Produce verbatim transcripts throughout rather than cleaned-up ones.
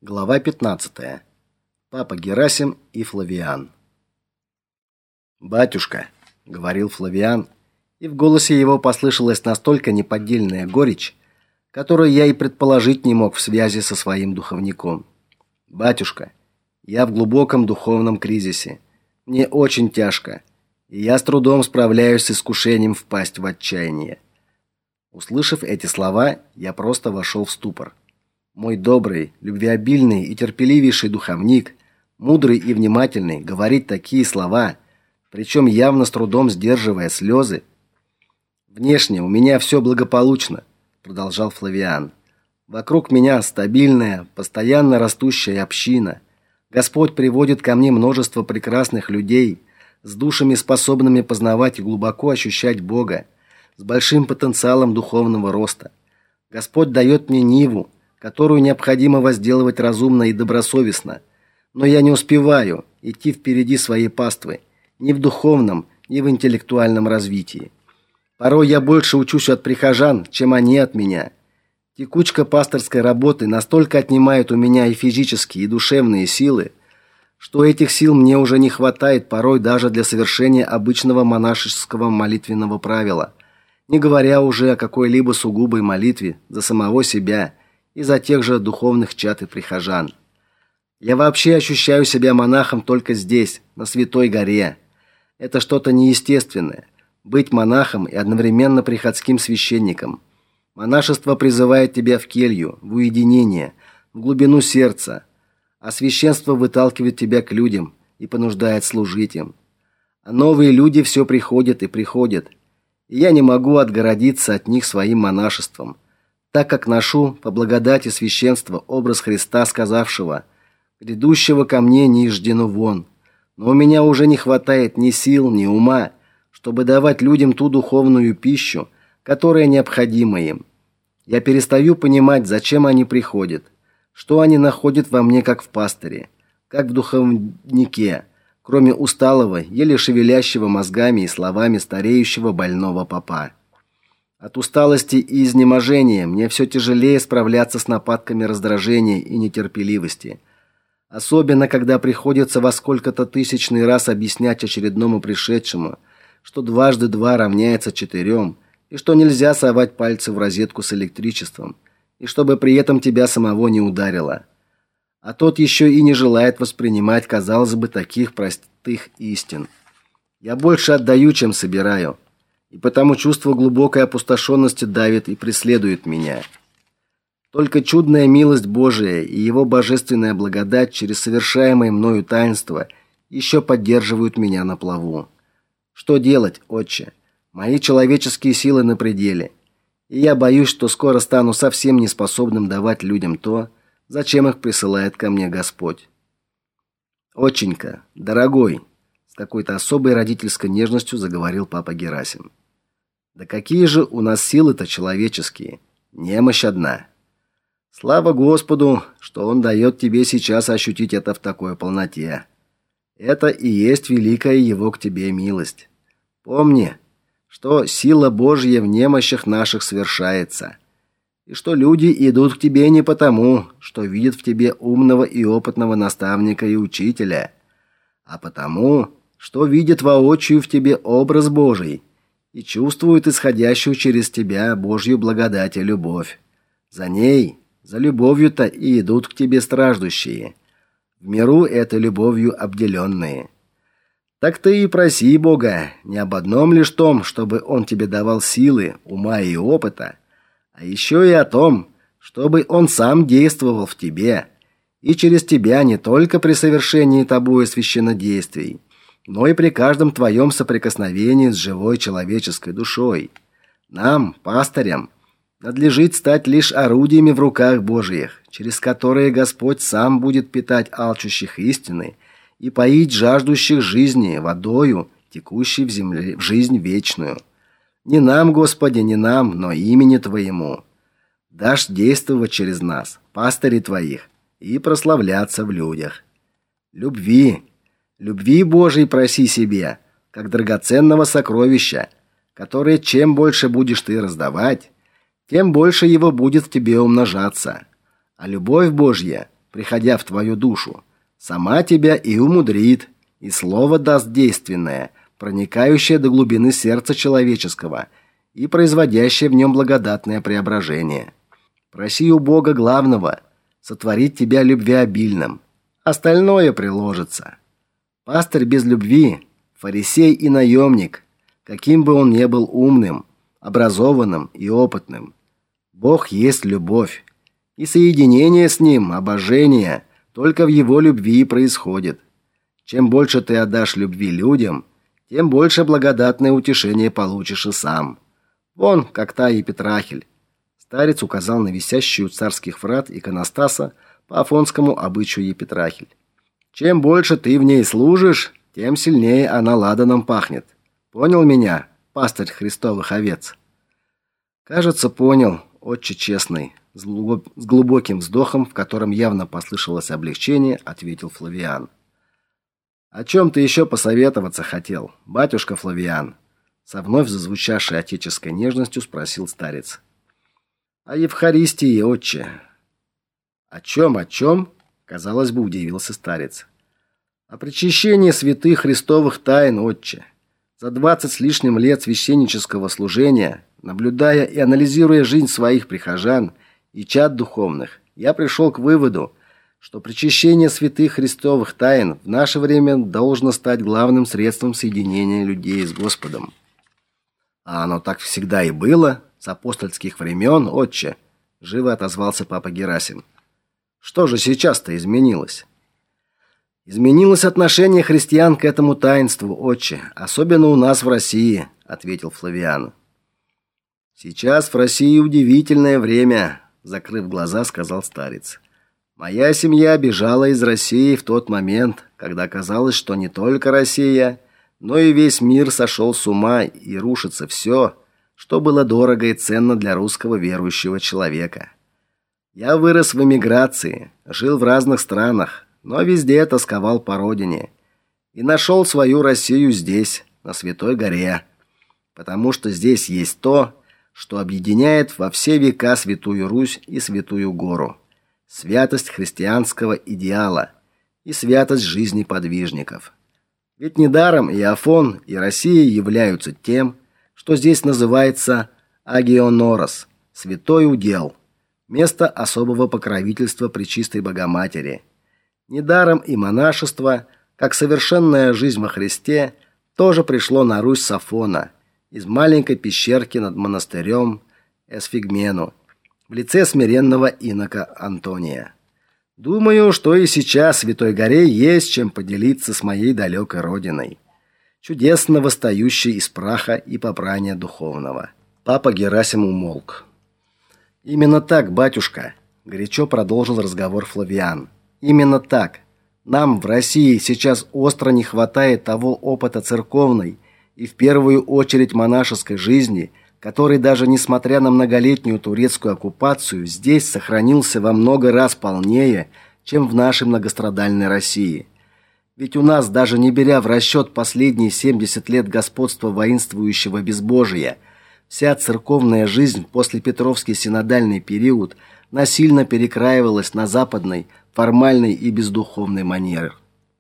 Глава пятнадцатая. Папа Герасим и Флавиан. «Батюшка», — говорил Флавиан, и в голосе его послышалась настолько неподдельная горечь, которую я и предположить не мог в связи со своим духовником. «Батюшка, я в глубоком духовном кризисе. Мне очень тяжко, и я с трудом справляюсь с искушением впасть в отчаяние». Услышав эти слова, я просто вошел в ступор. Мой добрый, любвеобильный и терпеливейший духовник, мудрый и внимательный, говорит такие слова, причем явно с трудом сдерживая слезы. «Внешне у меня все благополучно», — продолжал Флавиан. «Вокруг меня стабильная, постоянно растущая община. Господь приводит ко мне множество прекрасных людей, с душами, способными познавать и глубоко ощущать Бога, с большим потенциалом духовного роста. Господь дает мне ниву, которую необходимо возделывать разумно и добросовестно, но я не успеваю идти впереди своей паствы ни в духовном, ни в интеллектуальном развитии. Порой я больше учусь от прихожан, чем они от меня. Текучка пасторской работы настолько отнимает у меня и физические, и душевные силы, что этих сил мне уже не хватает порой даже для совершения обычного монашеского молитвенного правила, не говоря уже о какой-либо сугубой молитве за самого себя и за тех же духовных чад и прихожан. Я вообще ощущаю себя монахом только здесь, на Святой горе. Это что-то неестественное быть монахом и одновременно приходским священником. Монашество призывает тебя в келью, в уединение, в глубину сердца, а священство выталкивает тебя к людям и понуждает служить им. А новые люди все приходят и приходят, и я не могу отгородиться от них своим монашеством, так как ношу по благодати священства образ Христа, сказавшего: «Грядущего ко мне не ждено вон». Но у меня уже не хватает ни сил, ни ума, чтобы давать людям ту духовную пищу, которая необходима им. Я перестаю понимать, зачем они приходят, что они находят во мне как в пастыре, как в духовнике, кроме усталого, еле шевелящего мозгами и словами стареющего больного попа. От усталости и изнеможения мне все тяжелее справляться с нападками раздражения и нетерпеливости, особенно когда приходится во сколько-то тысячный раз объяснять очередному пришедшему, что дважды два равняется четырем, и что нельзя совать пальцы в розетку с электричеством, и чтобы при этом тебя самого не ударило. А тот еще и не желает воспринимать, казалось бы, таких простых истин. Я больше отдаю, чем собираю, и потому чувство глубокой опустошенности давит и преследует меня. Только чудная милость Божия и его божественная благодать через совершаемое мною таинство еще поддерживают меня на плаву. Что делать, Отче? Мои человеческие силы на пределе, и я боюсь, что скоро стану совсем неспособным давать людям то, зачем их присылает ко мне Господь. Отченька, дорогой, с какой-то особой родительской нежностью заговорил папа Герасим. Да какие же у нас силы-то человеческие? Немощь одна. Слава Господу, что Он дает тебе сейчас ощутить это в такой полноте. Это и есть великая Его к тебе милость. Помни, что сила Божья в немощах наших совершается, и что люди идут к тебе не потому, что видят в тебе умного и опытного наставника и учителя, а потому, что видят воочию в тебе образ Божий и чувствуют исходящую через тебя Божью благодать и любовь. За ней, за любовью-то и идут к тебе страждущие, в миру этой любовью обделенные. Так ты и проси Бога не об одном лишь том, чтобы Он тебе давал силы, ума и опыта, а еще и о том, чтобы Он сам действовал в тебе и через тебя не только при совершении тобою священнодействий, но и при каждом твоем соприкосновении с живой человеческой душой. Нам, пастырям, надлежит стать лишь орудиями в руках Божиих, через которые Господь сам будет питать алчущих истины и поить жаждущих жизни водою, текущей в земле, в жизнь вечную. Не нам, Господи, не нам, но имени Твоему дашь действовать через нас, пастырей Твоих, и прославляться в людях. Любви, любви Божией проси себе, как драгоценного сокровища, которое чем больше будешь ты раздавать, тем больше его будет в тебе умножаться. А любовь Божья приходя в твою душу, сама тебя и умудрит, и слово даст действенное, проникающее до глубины сердца человеческого и производящее в нем благодатное преображение. Проси у Бога главного сотворить тебя любвеобильным, остальное приложится. Пастырь без любви, фарисей и наемник, каким бы он ни был умным, образованным и опытным. Бог есть любовь, и соединение с ним, обожение, только в его любви происходит. Чем больше ты отдашь любви людям, тем больше благодатное утешение получишь и сам. Вон, как та епитрахиль. Старец указал на висящую у царских врат иконостаса по афонскому обычаю епитрахиль. Чем больше ты в ней служишь, тем сильнее она ладаном пахнет. Понял меня, пастырь Христовых овец? Кажется, понял, отче честный. С глубоким вздохом, в котором явно послышалось облегчение, ответил Флавиан. О чем ты еще посоветоваться хотел, батюшка Флавиан? Со вновь зазвучавшей отеческой нежностью спросил старец. О Евхаристии, отче. О чем, о чем? Казалось бы, удивился старец. О причащении святых христовых тайн, отче. За двадцать с лишним лет священнического служения, наблюдая и анализируя жизнь своих прихожан и чад духовных, я пришел к выводу, что причащение святых христовых тайн в наше время должно стать главным средством соединения людей с Господом. А оно так всегда и было, с апостольских времен, отче, живо отозвался папа Герасим. Что же сейчас-то изменилось? Изменилось отношение христиан к этому таинству, отче, особенно у нас в России, ответил Флавиан. Сейчас в России удивительное время, закрыв глаза, сказал старец. Моя семья бежала из России в тот момент, когда казалось, что не только Россия, но и весь мир сошел с ума и рушится все, что было дорого и ценно для русского верующего человека. Я вырос в эмиграции, жил в разных странах, но везде тосковал по родине и нашел свою Россию здесь, на Святой горе, потому что здесь есть то, что объединяет во все века Святую Русь и Святую Гору. Святость христианского идеала и святость жизни подвижников. Ведь недаром и Афон, и Россия являются тем, что здесь называется Агионорос, святой удел, место особого покровительства Пречистой Богоматери. Недаром и монашество, как совершенная жизнь во Христе, тоже пришло на Русь с Афона, из маленькой пещерки над монастырем Эсфигмену, в лице смиренного инока Антония. Думаю, что и сейчас в Святой горе есть чем поделиться с моей далекой родиной, чудесно восстающей из праха и попрания духовного. Папа Герасим умолк. Именно так, батюшка, горячо продолжил разговор Флавиан. Именно так. Нам в России сейчас остро не хватает того опыта церковной и в первую очередь монашеской жизни, который даже несмотря на многолетнюю турецкую оккупацию здесь сохранился во много раз полнее, чем в нашей многострадальной России. Ведь у нас, даже не беря в расчет последние семьдесят лет господства воинствующего безбожия, вся церковная жизнь после Петровский синодальный период насильно перекраивалась на западной, формальной и бездуховной манеры.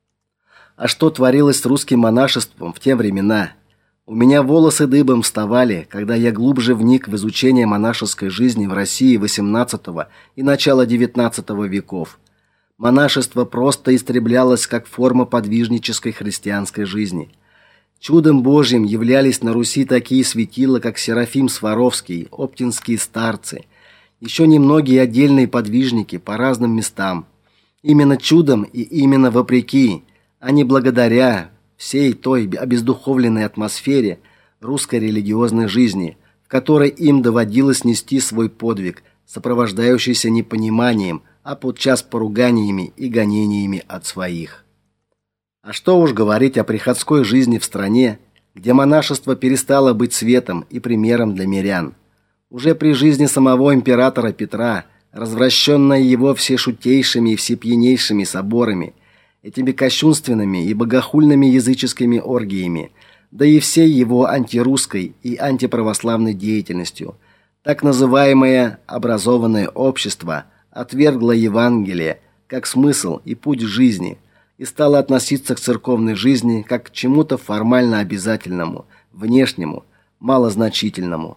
А что творилось с русским монашеством в те времена? У меня волосы дыбом вставали, когда я глубже вник в изучение монашеской жизни в России восемнадцатого и начала девятнадцатого веков. Монашество просто истреблялось как форма подвижнической христианской жизни. Чудом Божьим являлись на Руси такие светила, как Серафим Сваровский, оптинские старцы, еще немногие отдельные подвижники по разным местам. Именно чудом и именно вопреки, а не благодаря всей той обездуховленной атмосфере русской религиозной жизни, в которой им доводилось нести свой подвиг, сопровождающийся непониманием, а подчас поруганиями и гонениями от своих. А что уж говорить о приходской жизни в стране, где монашество перестало быть светом и примером для мирян. Уже при жизни самого императора Петра, развращенное его всешутейшими и всепьянейшими соборами, этими кощунственными и богохульными языческими оргиями, да и всей его антирусской и антиправославной деятельностью, так называемое образованное общество отвергло Евангелие как смысл и путь жизни, и стала относиться к церковной жизни как к чему-то формально обязательному, внешнему, малозначительному.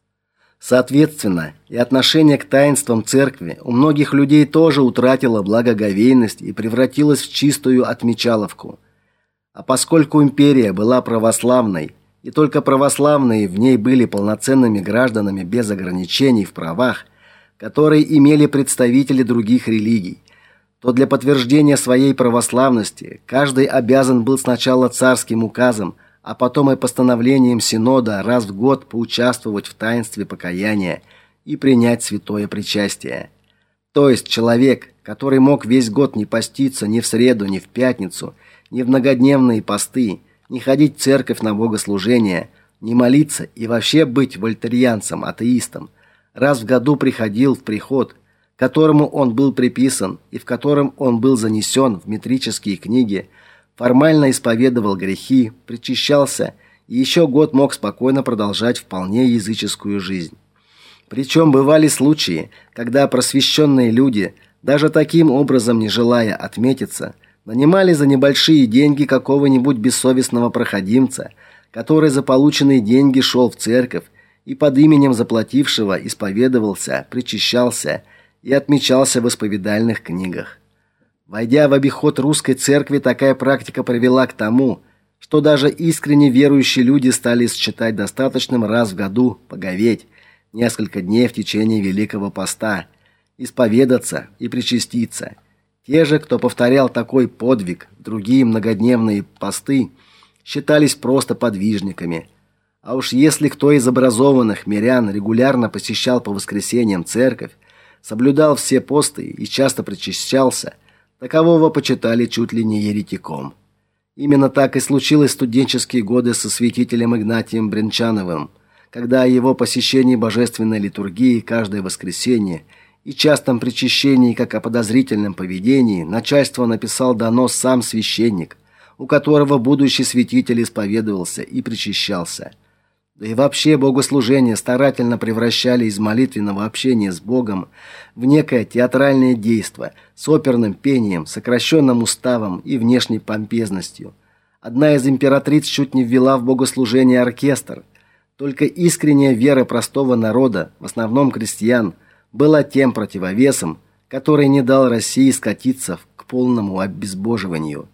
Соответственно, и отношение к таинствам церкви у многих людей тоже утратило благоговейность и превратилось в чистую отмечаловку. А поскольку империя была православной, и только православные в ней были полноценными гражданами без ограничений в правах, которые имели представители других религий, то для подтверждения своей православности каждый обязан был сначала царским указом, а потом и постановлением синода раз в год поучаствовать в таинстве покаяния и принять святое причастие. То есть человек, который мог весь год не поститься ни в среду, ни в пятницу, ни в многодневные посты, не ходить в церковь на богослужение, не молиться и вообще быть вольтерианцем, атеистом, раз в году приходил в приход, к которому он был приписан и в котором он был занесен в метрические книги, формально исповедовал грехи, причащался и еще год мог спокойно продолжать вполне языческую жизнь. Причем бывали случаи, когда просвещенные люди, даже таким образом не желая отметиться, нанимали за небольшие деньги какого-нибудь бессовестного проходимца, который за полученные деньги шел в церковь и под именем заплатившего исповедовался, причащался и отмечался в исповедальных книгах. Войдя в обиход русской церкви, такая практика привела к тому, что даже искренне верующие люди стали считать достаточным раз в году поговеть несколько дней в течение Великого Поста, исповедаться и причаститься. Те же, кто повторял такой подвиг, другие многодневные посты, считались просто подвижниками. А уж если кто из образованных мирян регулярно посещал по воскресеньям церковь, соблюдал все посты и часто причащался, такового почитали чуть ли не еретиком. Именно так и случилось в студенческие годы со святителем Игнатием Брянчановым, когда о его посещении божественной литургии каждое воскресенье и частом причащении как о подозрительном поведении начальство написал донос сам священник, у которого будущий святитель исповедовался и причащался. Да и вообще богослужения старательно превращали из молитвенного общения с Богом в некое театральное действо с оперным пением, сокращенным уставом и внешней помпезностью. Одна из императриц чуть не ввела в богослужение оркестр. Только искренняя вера простого народа, в основном крестьян, была тем противовесом, который не дал России скатиться к полному обезбоживанию.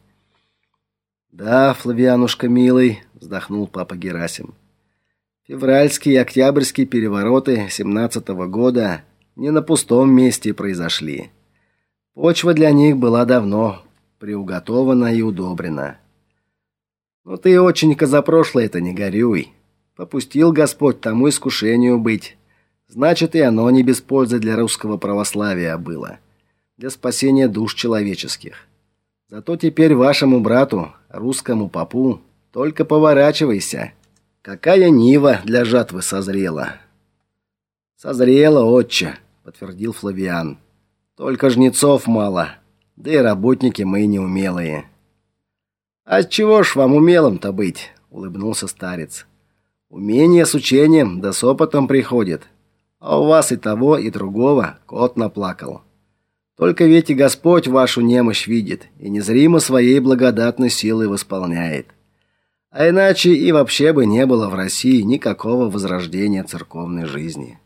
«Да, Флавианушка милый», — вздохнул папа Герасим. «Февральские и октябрьские перевороты семнадцатого года не на пустом месте произошли. Почва для них была давно приуготована и удобрена. Но ты, отченька, за прошлое-то не горюй. Попустил Господь тому искушению быть. Значит, и оно не без пользы для русского православия было, для спасения душ человеческих. Зато теперь вашему брату, русскому попу, только поворачивайся. Какая нива для жатвы созрела!» «Созрела, отче», — подтвердил Флавиан. «Только жнецов мало, да и работники мы неумелые». «А чего ж вам умелым-то быть?» — улыбнулся старец. «Умение с учением да с опытом приходит, а у вас и того, и другого кот наплакал. Только ведь и Господь вашу немощь видит и незримо своей благодатной силой восполняет. А иначе и вообще бы не было в России никакого возрождения церковной жизни».